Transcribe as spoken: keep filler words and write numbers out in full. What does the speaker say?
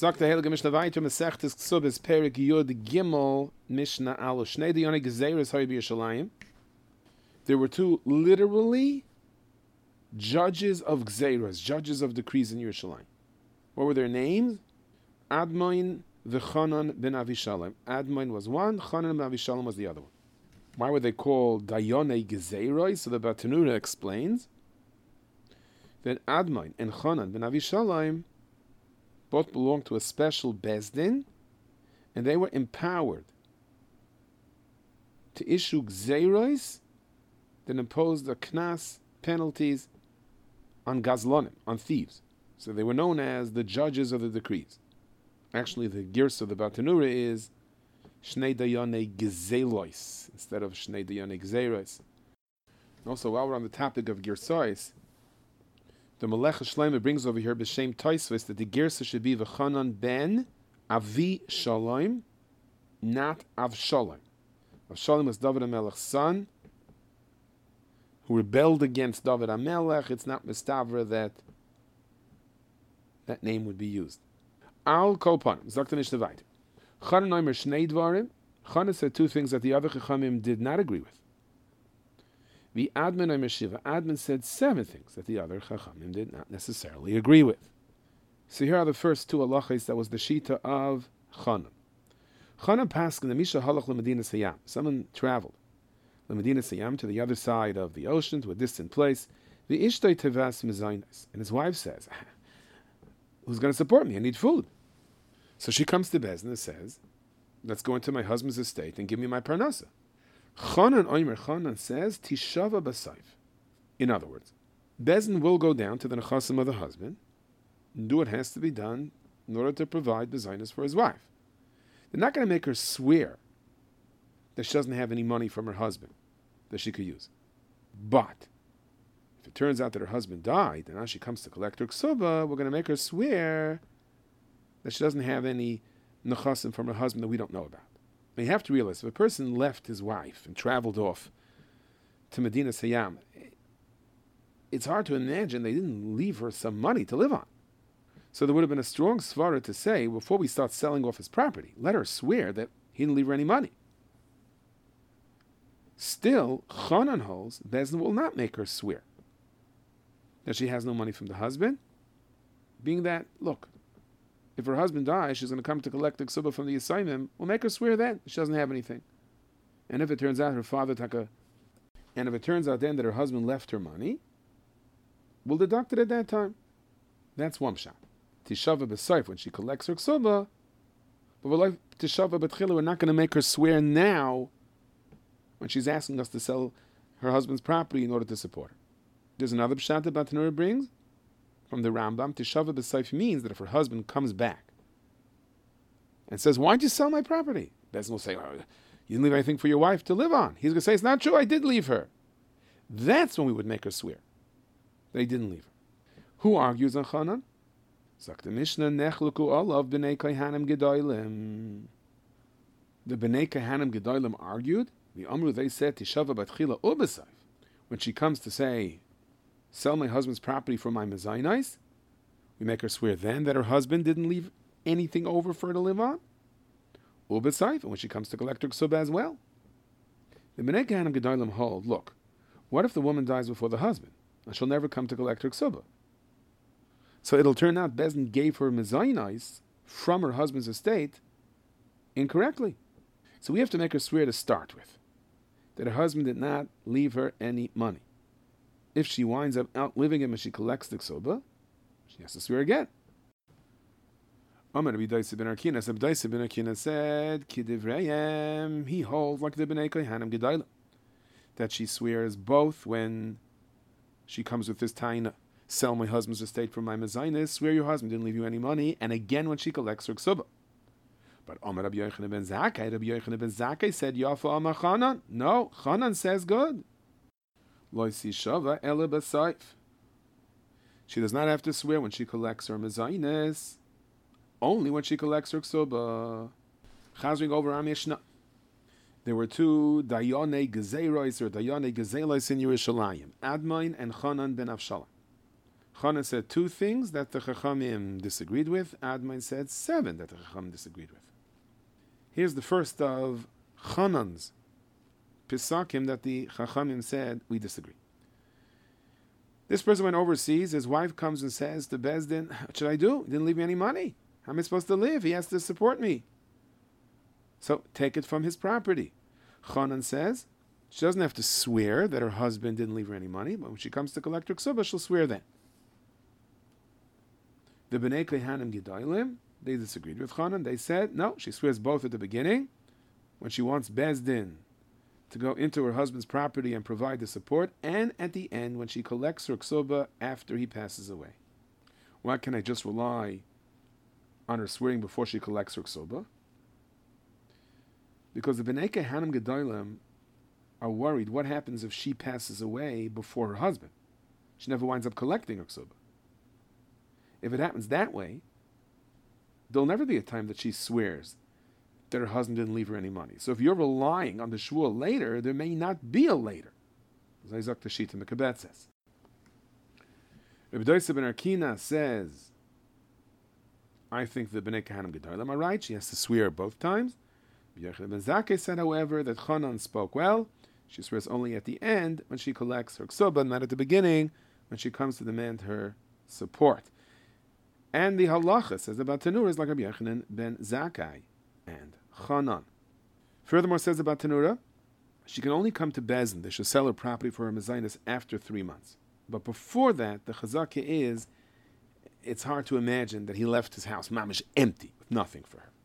Sagt der Heilige Mishnah weiter, Mesechtes Ksubis Perik Yud Gimel Mishnah Alu Shnei Diyonei Gezeres Hay B'Yerushalayim. There were two literally judges of Gzeras, judges of decrees in Yerushalayim. What were their names? Admoin v'Chanan ben Avishalom. Admoin was one, Chanan ben Avishalom was the other one. Why were they called Dayonei Gezeros? So the Batanura explains that Admoin and Chanan ben Avishalom both belonged to a special Bezdin, and they were empowered to issue Gzeros that imposed the Knas penalties on Gazlonim, on thieves. So they were known as the judges of the decrees. Actually, the Girsa of the Batanura is Shnei Dayonei Gezelos instead of Shnei Dayonei Gzeros. Also, while we're on the topic of Girsais, the Melech Shlomo brings over here b'shem Tosfos that the Girsa should be v'Chanan ben Avi Shalom, not Avshalom. Avshalom was David HaMelech's son, who rebelled against David HaMelech. It's not Mistavra that that name would be used. Al Kolpanim, Zok the Mishnah weiter. Chanan Omer Shnei Dvarim. Chanan said two things that the other Chachamim did not agree with. The Admin Omer Shiva. Admin said seven things that the other Chachamim did not necessarily agree with. So here are the first two halachos that was the Shita of Chanan. Chanan passed in the Misha Halach LeMedina Sayam. Someone traveled LeMedina Sayam to the other side of the ocean, to a distant place. The Ishtay Tevas Mezainas. And his wife says, who's going to support me? I need food. So she comes to Bezdin and says, let's go into my husband's estate and give me my parnasa. Chanan Omer Chanan says, Tishava Basayf. In other words, Bezdin will go down to the nechasim of the husband and do what has to be done in order to provide bezainis for his wife. They're not going to make her swear that she doesn't have any money from her husband that she could use. But if it turns out that her husband died and now she comes to collect her ksuba, we're going to make her swear that she doesn't have any nechasim from her husband that we don't know about. Now you have to realize, if a person left his wife and traveled off to Medina Sayam, it's hard to imagine they didn't leave her some money to live on. So there would have been a strong svara to say, before we start selling off his property, let her swear that he didn't leave her any money. Still, Chanan holds, Bezdin will not make her swear that she has no money from the husband, being that, look, if her husband dies, she's going to come to collect the ksuba from the Yisayimim. We'll make her swear then she doesn't have anything. And if it turns out her father took a, and if it turns out then that her husband left her money, we'll deduct it at that time. That's one shot. Tishava b'sayf, when she collects her ksuba, but we're like Tishava b'tchila, we're not going to make her swear now when she's asking us to sell her husband's property in order to support her. There's another pshat that Batanura brings from the Rambam. Tishava b'sayf means that if her husband comes back and says, why'd you sell my property? Bezdin will say, oh, you didn't leave anything for your wife to live on. He's going to say, it's not true, I did leave her. That's when we would make her swear that he didn't leave her. Who argues on Chanan? Sagt the Mishnah, Nechluku olav b'nei Kohanim gedolim. The b'nei Kohanim gedolim argued. The Amru, they said, Tishava b'tchila ub'sayf. When she comes to say, sell my husband's property for my mezainais, we make her swear then that her husband didn't leave anything over for her to live on. Ub'sayf, and when she comes to collect her ksuba as well. The b'nei Kohanim gedolim hold, look, what if the woman dies before the husband, and she'll never come to collect her ksuba? So it'll turn out Bezdin gave her mezainais from her husband's estate incorrectly. So we have to make her swear to start with that her husband did not leave her any money. If she winds up outliving him and she collects the ksuba, she has to swear again. Amar Rabbi Daisa ben Arkina, Rabbi Daisa ben Arkina said, Kidivrayim, he holds like the Bnei Kohanim Gedolim, that she swears both when she comes with this taina, sell my husband's estate for my mezainis, swear your husband didn't leave you any money, and again when she collects her ksuba. But Amar Rabbi Yochanan ben Zakkai, Rabbi Yochanan ben Zakkai said, Yafa Amar Chanan. No, Chanan says good. Lo Shava Ela B'Sayf. She does not have to swear when she collects her mezainis, only when she collects her ksuba. Chazring over our Mishnah. There were two Dayonei Gezeros or Dayonei Gezelos in Yerushalayim, Admon and Chanan ben Avshalom. Chanan said two things that the Chachamim disagreed with. Admai said seven that the Chachamim disagreed with. Here's the first of Chanan's Pisakim that the Chachamim said we disagree. This person went overseas. His wife comes and says to Bezdin, what should I do? He didn't leave me any money. How am I supposed to live? He has to support me. So take it from his property. Chanan says she doesn't have to swear that her husband didn't leave her any money, but when she comes to collect her ksuba, she'll swear then. The Bnei Kehanim Gedolim, they disagreed with Chanan. They said, no, she swears both at the beginning, when she wants Bezdin to go into her husband's property and provide the support, and at the end, when she collects her ksuba after he passes away. Why can't I just rely on her swearing before she collects her ksuba? Because the Bnei Kehanim Gedolim are worried what happens if she passes away before her husband. She never winds up collecting her ksuba. If it happens that way, there'll never be a time that she swears that her husband didn't leave her any money. So if you're relying on the shvuah later, there may not be a later. Zayzak Tashita Mekabet says. Rabbi Doisa ben Arkina says, I think the Bnei Kehanim Gedolim are right. She has to swear both times. Yochanan ben Zakkai said, however, that Chanan spoke well. She swears only at the end when she collects her ksuba, not at the beginning when she comes to demand her support. And the halacha says about Tanura is like Rabbi Yochanan ben Zakkai and Chanan. Furthermore, says about Tanura, she can only come to Bezdin. They should sell her property for her mezainis after three months. But before that, the chazaka is, it's hard to imagine that he left his house mamish empty with nothing for her.